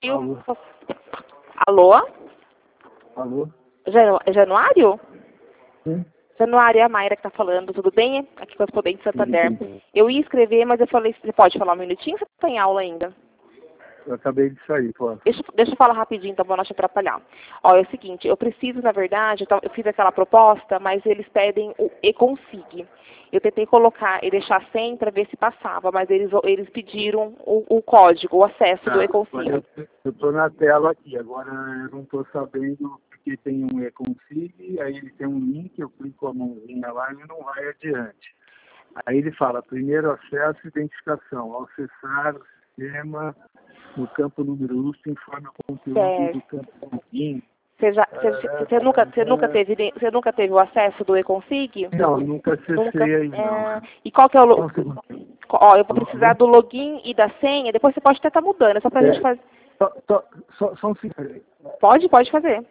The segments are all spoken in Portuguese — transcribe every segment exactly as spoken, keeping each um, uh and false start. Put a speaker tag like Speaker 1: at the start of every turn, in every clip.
Speaker 1: Eu...
Speaker 2: Alô?
Speaker 1: Alô?
Speaker 2: Alô?
Speaker 1: Janu... Januário?
Speaker 2: Sim?
Speaker 1: Januário, é a Mayra que tá falando, tudo bem? Aqui correspondente de Santander.
Speaker 2: Sim, sim.
Speaker 1: Eu ia escrever, mas eu falei, você pode falar um minutinho? Você tá em aula ainda?
Speaker 2: Eu acabei de sair, pô.
Speaker 1: Deixa, deixa eu falar rapidinho, tá bom? Não te atrapalhar. Ó, é o seguinte, eu preciso, na verdade, eu, tava- eu fiz aquela proposta, mas eles pedem o e-consig. Eu tentei colocar e deixar sem para ver se passava, mas eles, eles pediram o, o código, o acesso do
Speaker 2: Ah,
Speaker 1: e-consig.
Speaker 2: eu, eu tô na tela aqui, agora eu não tô sabendo porque tem um e-consig, aí ele tem um link, eu clico a mãozinha lá e não vai adiante. Aí ele fala, primeiro acesso e identificação. Ao acessar o sistema, no campo número um, se informa o conteúdo do
Speaker 1: Certo.
Speaker 2: campo login.
Speaker 1: Você, já, você, você, nunca, você, nunca teve, você nunca teve o acesso do e-consig?
Speaker 2: Não, nunca acessei
Speaker 1: Nunca.
Speaker 2: aí não.
Speaker 1: É, e qual que é o...
Speaker 2: Só
Speaker 1: lo-
Speaker 2: um segundo.
Speaker 1: Ó, eu vou
Speaker 2: Alô,
Speaker 1: precisar
Speaker 2: alô?
Speaker 1: do login e da senha, depois você pode até estar mudando, é só pra gente
Speaker 2: É,
Speaker 1: fazer...
Speaker 2: só, só, só, só um segundo.
Speaker 1: Pode, pode fazer.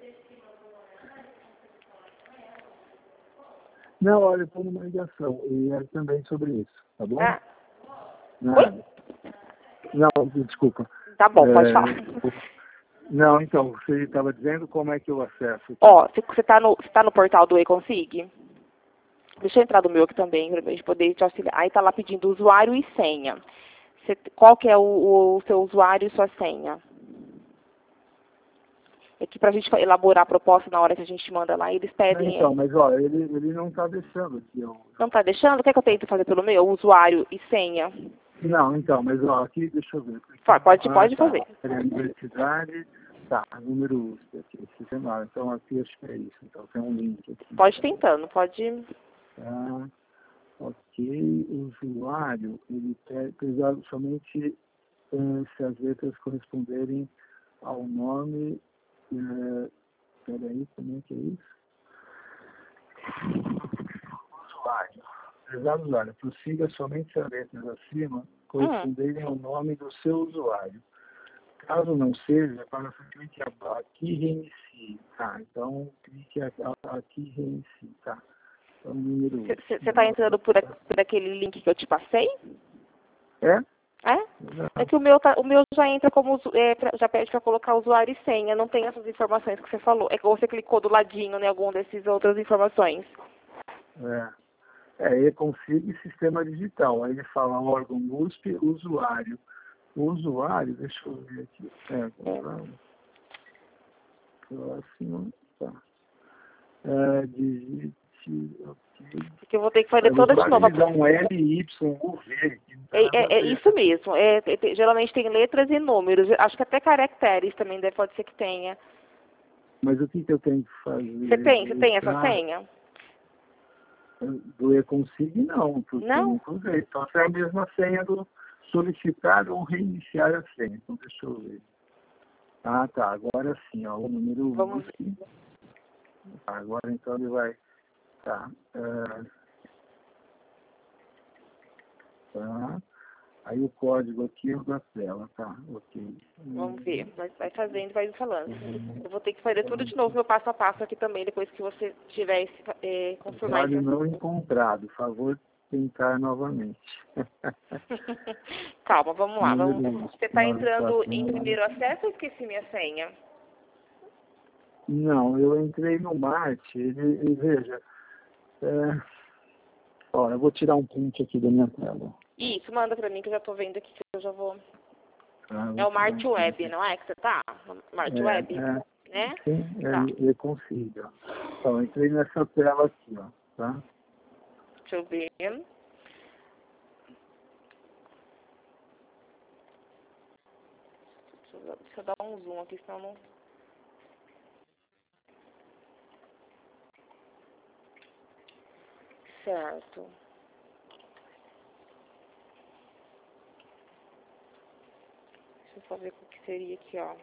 Speaker 2: Não, olha, eu estou numa ligação e é também sobre isso, tá bom?
Speaker 1: Ah,
Speaker 2: Nada. Não, desculpa.
Speaker 1: tá bom, pode
Speaker 2: É,
Speaker 1: falar.
Speaker 2: não, então, você estava dizendo como é que eu acesso aqui.
Speaker 1: Ó, você você tá no, você tá no portal do e-consig? Deixa eu entrar do meu aqui também, pra gente poder te auxiliar. Aí tá lá pedindo usuário e senha. Você, qual que é o, o seu usuário e sua senha? É que pra gente elaborar a proposta na hora que a gente manda lá, eles
Speaker 2: Não,
Speaker 1: pedem...
Speaker 2: então, mas ó, ele, ele não está deixando aqui. Eu...
Speaker 1: Não tá deixando? Quer que eu tente fazer pelo meu? Usuário e senha?
Speaker 2: Não, então, mas ó, aqui, deixa eu ver.
Speaker 1: Fa- Pode,
Speaker 2: Ah,
Speaker 1: pode
Speaker 2: tá.
Speaker 1: fazer.
Speaker 2: Peraí, universidade, tá, número U S P aqui, sistema. Então aqui acho que é isso. Então tem um link aqui.
Speaker 1: Pode tentando, pode...
Speaker 2: Tá. Ok, o usuário, ele é pesado somente eh, se as letras corresponderem ao nome. Eh, peraí, como é que é isso? Usuário. Prezado usuário, prossiga somente se as letras acima
Speaker 1: Hum,
Speaker 2: corresponderem ao nome do seu usuário. Caso não seja, para você clique a- aqui e reinicie. Tá, então clique a- a- aqui e reinicie. Tá. Então, número um.
Speaker 1: você está entrando por, a- por aquele link que eu te passei?
Speaker 2: É?
Speaker 1: É? É
Speaker 2: Exato.
Speaker 1: que o meu, tá, o meu já entra como, usu- é, pra- já pede para colocar usuário e senha, não tem essas informações que você falou. É que você clicou do ladinho em algum desses outras informações.
Speaker 2: É. É, e-consig sistema digital. Aí ele fala órgão U S P, usuário. O usuário, deixa eu ver aqui. É,
Speaker 1: É.
Speaker 2: usuário. Próximo. Tá. É, digite, ok.
Speaker 1: Porque eu vou ter que fazer
Speaker 2: É, o
Speaker 1: toda de
Speaker 2: usuário
Speaker 1: novo.
Speaker 2: ele dá um L, Y, U, V, que não tem
Speaker 1: É,
Speaker 2: nada a
Speaker 1: é- é
Speaker 2: ver.
Speaker 1: isso mesmo. É, é, tem- geralmente tem letras e números. Acho que até caracteres também deve, pode ser que tenha.
Speaker 2: Mas o que, que eu tenho que
Speaker 1: Você
Speaker 2: fazer?
Speaker 1: tem? Você tem essa
Speaker 2: Entrar
Speaker 1: senha?
Speaker 2: do e-consig, não, porque eu
Speaker 1: Não?
Speaker 2: nunca usei. Então, essa é a mesma senha do solicitar ou reiniciar a senha. Então, deixa eu ver. Ah, tá. Agora sim, ó, o número
Speaker 1: Vamos ver.
Speaker 2: U S P. Agora então ele vai. Tá. é, tá. Aí o código aqui é o da tela, tá? Ok.
Speaker 1: Vamos ver.
Speaker 2: Hum,
Speaker 1: Vai, vai fazendo, vai falando.
Speaker 2: hum,
Speaker 1: Eu vou ter que fazer tudo de novo, meu passo a passo aqui também, depois que você tiver esse, é, confirmar
Speaker 2: Usuário
Speaker 1: isso.
Speaker 2: não encontrado. Favor tentar novamente.
Speaker 1: Calma, vamos lá. Vamos.
Speaker 2: Número
Speaker 1: Você está
Speaker 2: nove
Speaker 1: entrando
Speaker 2: quatro
Speaker 1: em
Speaker 2: um.
Speaker 1: primeiro acesso ou esqueci minha senha?
Speaker 2: Não, eu entrei no Marte, ele, e veja, é, ó, eu vou tirar um print aqui da minha tela.
Speaker 1: Isso, manda pra mim que eu já tô vendo aqui que eu já vou.
Speaker 2: Tá?
Speaker 1: É
Speaker 2: Vou
Speaker 1: o
Speaker 2: tirar
Speaker 1: Marte
Speaker 2: um print
Speaker 1: Web,
Speaker 2: aqui.
Speaker 1: não é que você tá? Marte
Speaker 2: É,
Speaker 1: Web,
Speaker 2: é,
Speaker 1: né?
Speaker 2: sim,
Speaker 1: Tá.
Speaker 2: é, eu consigo. Então, eu entrei nessa tela aqui, ó, tá?
Speaker 1: Deixa eu ver. Deixa eu, deixa eu dar um zoom aqui, senão não. Certo. Deixa eu só ver o que seria aqui, ó.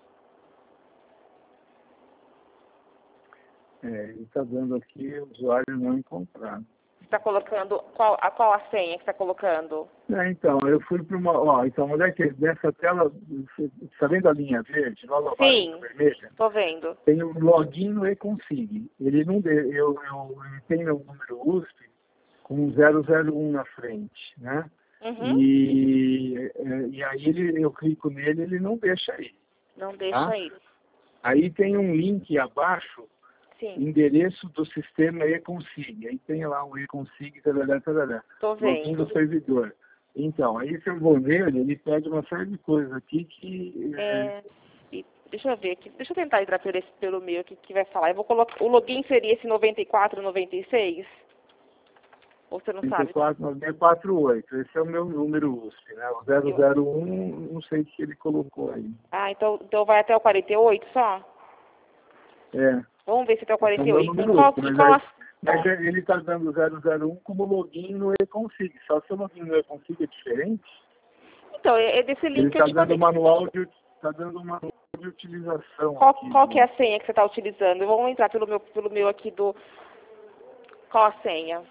Speaker 2: É, ele está dando aqui usuário não encontrado.
Speaker 1: Você tá colocando. Qual a, qual a senha que você tá colocando?
Speaker 2: É, então, eu fui para uma. Ó, então, onde é que nessa tela, você está vendo a linha verde, logo abaixo da
Speaker 1: Sim,
Speaker 2: vermelha?
Speaker 1: tô vendo.
Speaker 2: Tem o login no e-consig. Ele não dê, eu, eu, ele tem meu número U S P com zero zero um na frente, né?
Speaker 1: Uhum.
Speaker 2: E, é, e aí ele, eu clico nele, ele não deixa aí.
Speaker 1: Não deixa
Speaker 2: tá?
Speaker 1: aí.
Speaker 2: Aí tem um link abaixo,
Speaker 1: Sim.
Speaker 2: endereço do sistema eConsig. Aí tem lá um eConsig, tarará, tarará,
Speaker 1: Tô
Speaker 2: login
Speaker 1: vendo.
Speaker 2: do servidor. Então, aí se eu vou nele, ele pede uma série de coisas aqui que... É,
Speaker 1: É, e deixa eu ver aqui. Deixa eu tentar entrar pelo, esse- pelo meu aqui que vai falar. Eu vou colocar. O login seria esse noventa e quatro, noventa e seis? Ou você não sabe?
Speaker 2: trinta e quatro nove quatro oito. Esse é o meu número U S P, né? O zero
Speaker 1: Eu-
Speaker 2: zero um, não sei o que ele colocou aí.
Speaker 1: Ah, então, então vai até o quarenta e oito só?
Speaker 2: É,
Speaker 1: Vamos ver se até o
Speaker 2: esse é o
Speaker 1: quarenta e
Speaker 2: meu
Speaker 1: oito. E
Speaker 2: número
Speaker 1: qual,
Speaker 2: U S P,
Speaker 1: e
Speaker 2: mas,
Speaker 1: qual
Speaker 2: aí,
Speaker 1: a...
Speaker 2: mas é- ele está dando zero zero um como login no eConsig. Só se o login no eConsig é diferente,
Speaker 1: Então, é é desse
Speaker 2: ele
Speaker 1: link que eu
Speaker 2: está
Speaker 1: te
Speaker 2: dando
Speaker 1: mandei.
Speaker 2: manual de, tá dando um manual de utilização
Speaker 1: Qual,
Speaker 2: aqui.
Speaker 1: qual que é
Speaker 2: Do,
Speaker 1: a senha que você está utilizando? Vamos entrar pelo meu, pelo meu aqui do... Qual a senha?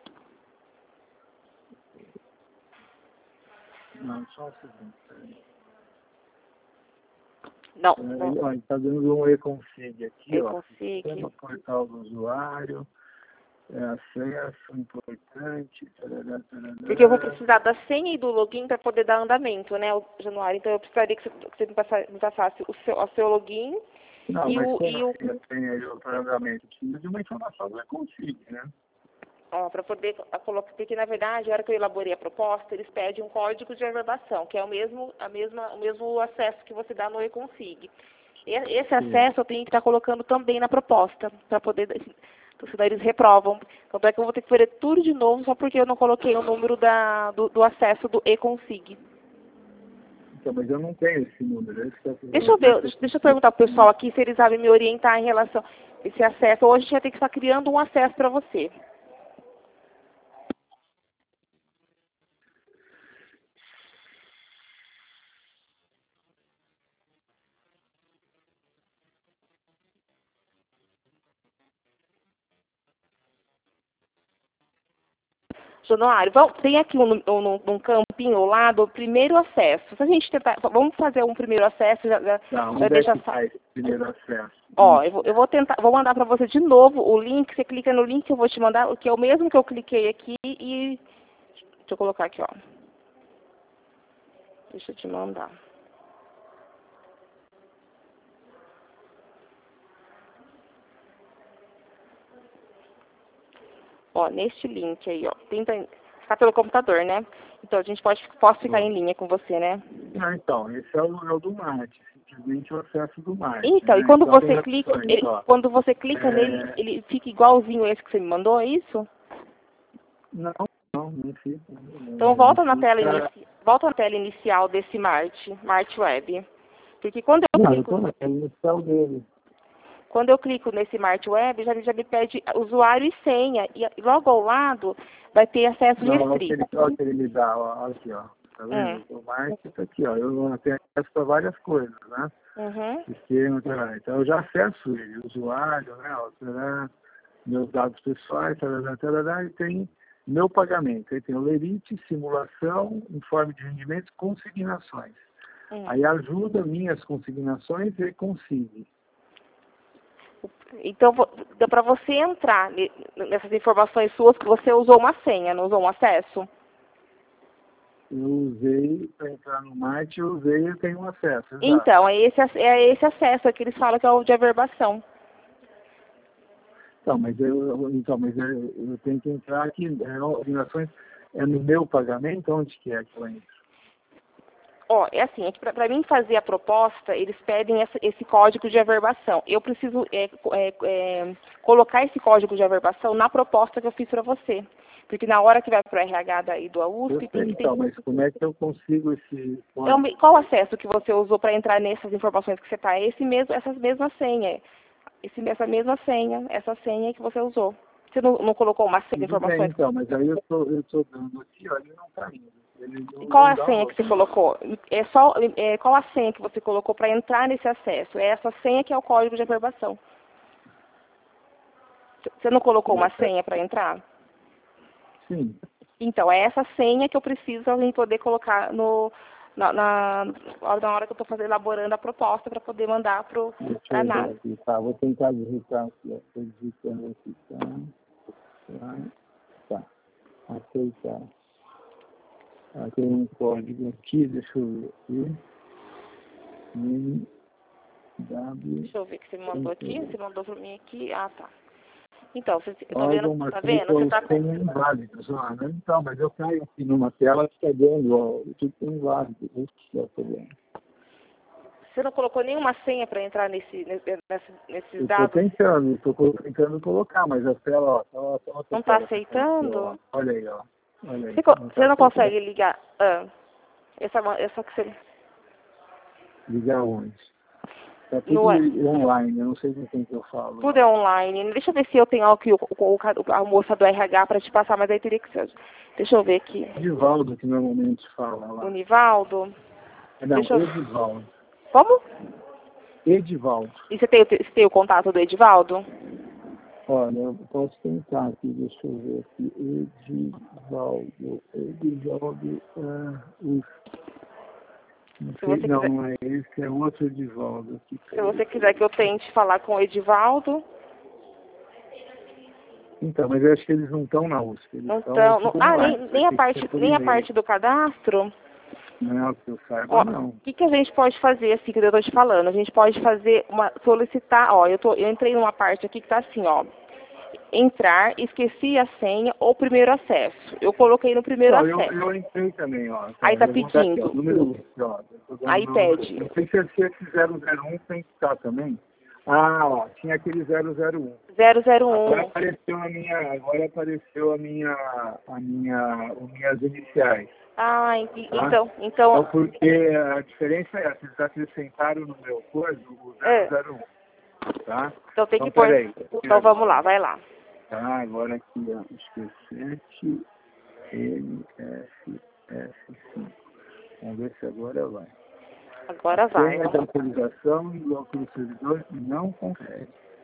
Speaker 2: não, só um segundo. peraí.
Speaker 1: Não,
Speaker 2: É,
Speaker 1: não.
Speaker 2: ó, ele está dando um eConsig aqui,
Speaker 1: Eu
Speaker 2: ó.
Speaker 1: consigo.
Speaker 2: Sistema portal do usuário. É, acesso importante. Tarará,
Speaker 1: Porque eu vou
Speaker 2: tarará.
Speaker 1: precisar da senha e do login para poder dar andamento, né, o Januário? Então eu precisaria que você, que você me passasse, me passasse o, seu, o seu login
Speaker 2: Não,
Speaker 1: e
Speaker 2: mas
Speaker 1: o,
Speaker 2: como
Speaker 1: e o
Speaker 2: assim eu tenho aí o pagamento? Precisa de uma informação do eConsig, né?
Speaker 1: para poder a colocar, porque na verdade, a hora que eu elaborei a proposta, eles pedem um código de averbação, que é o mesmo, a mesma, o mesmo acesso que você dá no eConsig. E esse
Speaker 2: Sim.
Speaker 1: acesso eu tenho que estar colocando também na proposta, para poder, senão eles reprovam. Tanto é que eu vou ter que fazer tudo de novo, só porque eu não coloquei o número da, do, do acesso do eConsig.
Speaker 2: Então, mas eu não tenho esse número. Esse é o
Speaker 1: Deixa eu ver, deixa, deixa eu perguntar pro pessoal
Speaker 2: número.
Speaker 1: aqui se eles sabem me orientar em relação a esse acesso. Hoje a gente vai ter que estar criando um acesso para você. Januário, vamos, tem aqui um, um, um campinho ao lado, o primeiro acesso. Se a gente tentar, vamos fazer um primeiro acesso, já, já,
Speaker 2: Tá,
Speaker 1: já
Speaker 2: onde é
Speaker 1: deixa
Speaker 2: que
Speaker 1: só.
Speaker 2: está esse primeiro acesso?
Speaker 1: Ó, eu
Speaker 2: Isso.
Speaker 1: vou, eu vou tentar, vou mandar para você de novo o link, você clica no link que eu vou te mandar, que é o mesmo que eu cliquei aqui e deixa eu colocar aqui, ó. Deixa eu te mandar. Ó, neste link aí, ó. Tenta ficar pelo computador, né? Então a gente pode posso ficar
Speaker 2: Ó.
Speaker 1: em linha com você, né?
Speaker 2: Ah, então, esse é o, é o do Marte, simplesmente o acesso do Marte,
Speaker 1: Então, e
Speaker 2: né?
Speaker 1: quando
Speaker 2: Então tem
Speaker 1: você clica,
Speaker 2: opções,
Speaker 1: ele-
Speaker 2: ó.
Speaker 1: quando você clica nele,
Speaker 2: É,
Speaker 1: ele fica igualzinho esse que você me mandou, é isso?
Speaker 2: não, não, não fica.
Speaker 1: Então
Speaker 2: Ele
Speaker 1: volta na tela
Speaker 2: fica.
Speaker 1: inici, volta na tela inicial desse Marte, Marte Web. Porque quando eu
Speaker 2: Não, eu
Speaker 1: clico,
Speaker 2: estou na tela inicial dele.
Speaker 1: quando eu clico nesse Marte Web, já, já me pede usuário e senha. E logo ao lado vai ter acesso
Speaker 2: Não, olha o que
Speaker 1: restrito.
Speaker 2: ele, olha o que ele me dá, ó, olha aqui, ó. Tá
Speaker 1: Hum.
Speaker 2: vendo? O Marte está aqui, ó. Eu tenho acesso a várias coisas, né?
Speaker 1: Uhum.
Speaker 2: Sistema, tarará. Então eu já acesso ele, usuário, né? Ó, tarará, meus dados pessoais, tarará, tarará, e tem meu pagamento. Aí tem o lerite, simulação, informe de rendimentos, consignações.
Speaker 1: Hum.
Speaker 2: Aí ajuda minhas consignações e consigne.
Speaker 1: Então, vo- dá para você entrar ne- nessas informações suas que você usou uma senha, não usou um acesso?
Speaker 2: Eu usei, para entrar no Marte, eu usei e tenho acesso, exato.
Speaker 1: Então, é esse, ac- é esse acesso que eles falam que é o de averbação.
Speaker 2: Então, mas eu, então, mas eu, eu tenho que entrar aqui, é, consignações, é no meu pagamento, onde que é que eu entro?
Speaker 1: Ó, é assim, é que para mim fazer a proposta, eles pedem essa- esse código de averbação. Eu preciso é, co- é, é, colocar esse código de averbação na proposta que eu fiz para você. Porque na hora que vai para o R H daí do
Speaker 2: Eu
Speaker 1: U S P, tem
Speaker 2: sei,
Speaker 1: que ter...
Speaker 2: então, mas como é que eu consigo esse
Speaker 1: É o
Speaker 2: código?
Speaker 1: me- qual acesso que você usou para entrar nessas informações que você está? Esse mesmo, essas mesmas senhas. Esse, essa mesma senha, essa senha que você usou. Você não, não colocou uma senha de
Speaker 2: Tudo bem,
Speaker 1: informações?
Speaker 2: então, mas aí eu estou eu tô dando aqui, ó, ele não está indo. Ele
Speaker 1: E
Speaker 2: não,
Speaker 1: qual
Speaker 2: não
Speaker 1: é a
Speaker 2: dá
Speaker 1: senha que
Speaker 2: outro.
Speaker 1: você colocou? É só, é, qual a senha que você colocou para entrar nesse acesso? É essa senha que é o código de averbação. Você não colocou uma senha para entrar?
Speaker 2: Sim.
Speaker 1: Então, é essa senha que eu preciso para mim poder colocar no, na, na, na hora que eu estou fazendo, elaborando a proposta para poder mandar para
Speaker 2: Deixa
Speaker 1: a
Speaker 2: eu ver
Speaker 1: análise.
Speaker 2: aqui, tá? Vou tentar digitar aqui, ó. Estou digitando aqui, tá? Tá. Tá. Aceitar. Ah, tem um código aqui, deixa eu ver aqui. Hum. W.
Speaker 1: Deixa eu ver o que você me mandou aqui. Você mandou pra mim aqui. Ah, tá. Então, você tá
Speaker 2: Órgão,
Speaker 1: vendo? Tá vendo? Você tá com...
Speaker 2: tem inválidos. Ah, né? Então, mas eu caio aqui numa tela que está dando, ó, tudo tem inválido. Esse é o problema.
Speaker 1: Você não colocou nenhuma senha para entrar nesse, nesse, nesses
Speaker 2: Eu
Speaker 1: dados?
Speaker 2: estou tentando, estou tentando colocar, mas a tela, ó, tá, tá,
Speaker 1: Não está aceitando?
Speaker 2: Ó. Olha aí, ó. Olha aí.
Speaker 1: Você, co-
Speaker 2: Não
Speaker 1: você
Speaker 2: tá
Speaker 1: não
Speaker 2: aceitando.
Speaker 1: consegue ligar? Ah, essa, essa que você...
Speaker 2: Ligar onde? Está tudo
Speaker 1: No,
Speaker 2: online, eu não sei com quem que eu falo.
Speaker 1: tudo é online. Deixa eu ver se eu tenho aqui o, o, o, a moça do R H para te passar, mas aí teria que ser. Deixa eu ver aqui.
Speaker 2: Edivaldo, que normalmente fala lá.
Speaker 1: O Nivaldo?
Speaker 2: Não,
Speaker 1: Deixa eu...
Speaker 2: Edivaldo.
Speaker 1: Como?
Speaker 2: Edivaldo.
Speaker 1: E você tem, você tem o contato do Edivaldo?
Speaker 2: Olha, eu posso tentar aqui, deixa eu ver aqui. Edivaldo. Edivaldo. Ah, uh, não,
Speaker 1: Se
Speaker 2: sei,
Speaker 1: você
Speaker 2: não,
Speaker 1: quiser...
Speaker 2: não é esse, é outro Edivaldo. Aqui.
Speaker 1: Se você quiser que eu tente falar com o Edivaldo...
Speaker 2: Então, mas eu acho que eles não estão na U S P. Eles
Speaker 1: Não
Speaker 2: estão
Speaker 1: tão, não, ah,
Speaker 2: online,
Speaker 1: nem, nem, a parte, nem a parte do cadastro?
Speaker 2: Não, que eu saiba,
Speaker 1: Ó,
Speaker 2: não.
Speaker 1: o que, que a gente pode fazer, assim, que eu estou te falando? A gente pode fazer uma, solicitar, ó, eu, tô, eu entrei numa parte aqui que está assim, ó, entrar, esqueci a senha ou primeiro acesso. Eu coloquei no primeiro
Speaker 2: Não, eu,
Speaker 1: acesso.
Speaker 2: eu entrei também, ó.
Speaker 1: Aí tá
Speaker 2: eu vou dar aqui,
Speaker 1: pedindo.
Speaker 2: ó, número, ó, eu tô dando
Speaker 1: Aí
Speaker 2: meu
Speaker 1: pede.
Speaker 2: número. Não sei se esse zero zero um tem que estar também. Ah, ó, tinha aquele zero zero um.
Speaker 1: zero zero
Speaker 2: Agora
Speaker 1: um.
Speaker 2: apareceu a minha, agora apareceu a minha, a minha, as minhas iniciais.
Speaker 1: Ah, ent-
Speaker 2: Tá?
Speaker 1: então,
Speaker 2: Então,
Speaker 1: então,
Speaker 2: porque a diferença é essa, eles acrescentaram no meu coisa o
Speaker 1: É.
Speaker 2: zero zero um, tá?
Speaker 1: então tem
Speaker 2: Então,
Speaker 1: que pôr.
Speaker 2: peraí.
Speaker 1: Então vamos lá, vai lá.
Speaker 2: Tá, agora aqui, ó, acho que é sete, N, F, F, cinco. Vamos ver se agora vai.
Speaker 1: Agora vai.
Speaker 2: Senha da autorização igual para o servidor não confere.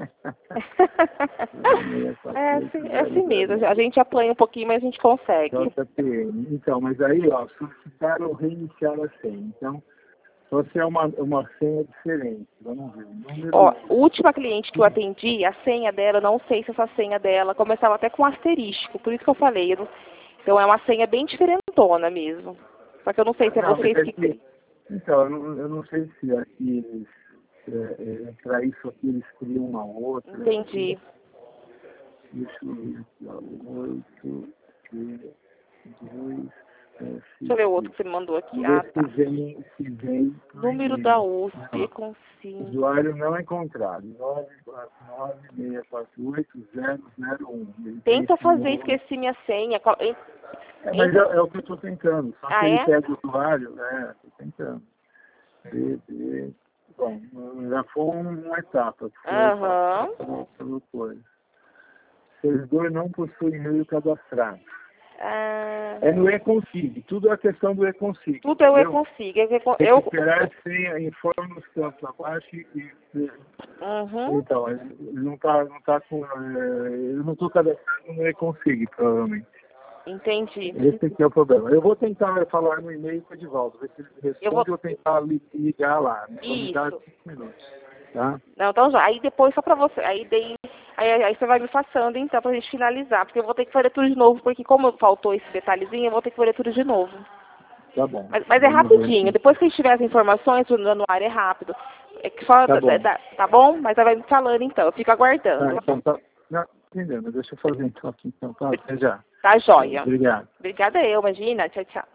Speaker 1: é, assim, é assim mesmo. A gente apanha um pouquinho, mas a gente consegue.
Speaker 2: J P M. Então, mas aí, ó, solicitaram reiniciar a senha. Então, só se é uma, uma senha diferente. Vamos ver. Número...
Speaker 1: Ó, a última cliente que eu atendi, a senha dela, não sei se essa senha dela começava até com asterístico, por isso que eu falei. Eu não- Então é uma senha bem diferentona mesmo. Só que eu não sei se é
Speaker 2: Não,
Speaker 1: vocês
Speaker 2: mas é
Speaker 1: que...
Speaker 2: que- Então, eu não, eu não sei se aqui eles, é, é, para isso aqui eles criam uma outra.
Speaker 1: Entendi.
Speaker 2: Deixa eu ver aqui, ó. oito, dois, F.
Speaker 1: Deixa eu ver o outro que você me mandou aqui.
Speaker 2: Vê
Speaker 1: Ah,
Speaker 2: se
Speaker 1: tá.
Speaker 2: vem, se vem.
Speaker 1: Número da U S P com sim.
Speaker 2: Usuário não encontrado. nove quatro nove, seis quatro oito, zero zero um. Ele
Speaker 1: Tenta
Speaker 2: tem
Speaker 1: fazer,
Speaker 2: esse
Speaker 1: esqueci minha senha. Col- en-
Speaker 2: É, mas é, é o que eu estou tentando. Só
Speaker 1: Ah,
Speaker 2: que ele
Speaker 1: é?
Speaker 2: pega o usuário, né? Estou tentando. B, B, bom, já foi uma etapa. que foi
Speaker 1: Aham.
Speaker 2: pelo- pelo coisa. Servidor não possui e-mail cadastrado.
Speaker 1: Ah,
Speaker 2: É no e-config. Tudo é questão do e-config.
Speaker 1: tudo eu
Speaker 2: entendeu?
Speaker 1: consigo. Eu, eu,
Speaker 2: Recuperar a senha, informa os campos abaixo e... e-
Speaker 1: uhum.
Speaker 2: Então, ele ele não está não tá com... é, eu não estou cadastrando no e-config, provavelmente.
Speaker 1: Entendi.
Speaker 2: Esse aqui é o problema. Eu vou tentar falar no e-mail com o Edivaldo, ver se ele responde,
Speaker 1: Eu vou-
Speaker 2: eu vou tentar li- ligar lá. Né? Vou ligar
Speaker 1: Isso.
Speaker 2: cinco minutos. Tá?
Speaker 1: Não, então já. Aí depois só pra você. Aí, dei, aí, aí você vai me passando então pra gente finalizar. Porque eu vou ter que fazer tudo de novo. Porque como faltou esse detalhezinho, eu vou ter que fazer tudo de novo.
Speaker 2: Tá bom.
Speaker 1: Mas, mas é
Speaker 2: Vamos ver
Speaker 1: rapidinho.
Speaker 2: aqui.
Speaker 1: Depois que a gente tiver as informações, o no ar é rápido. É que só,
Speaker 2: Tá bom.
Speaker 1: tá, tá bom? Mas aí vai me falando então. Eu fico
Speaker 2: Tá,
Speaker 1: aguardando.
Speaker 2: então, tá. Não, entendendo. Deixa eu fazer então aqui. Então, tá, até já.
Speaker 1: Tá joia.
Speaker 2: Obrigado.
Speaker 1: Obrigada eu, imagina. Tchau, tchau.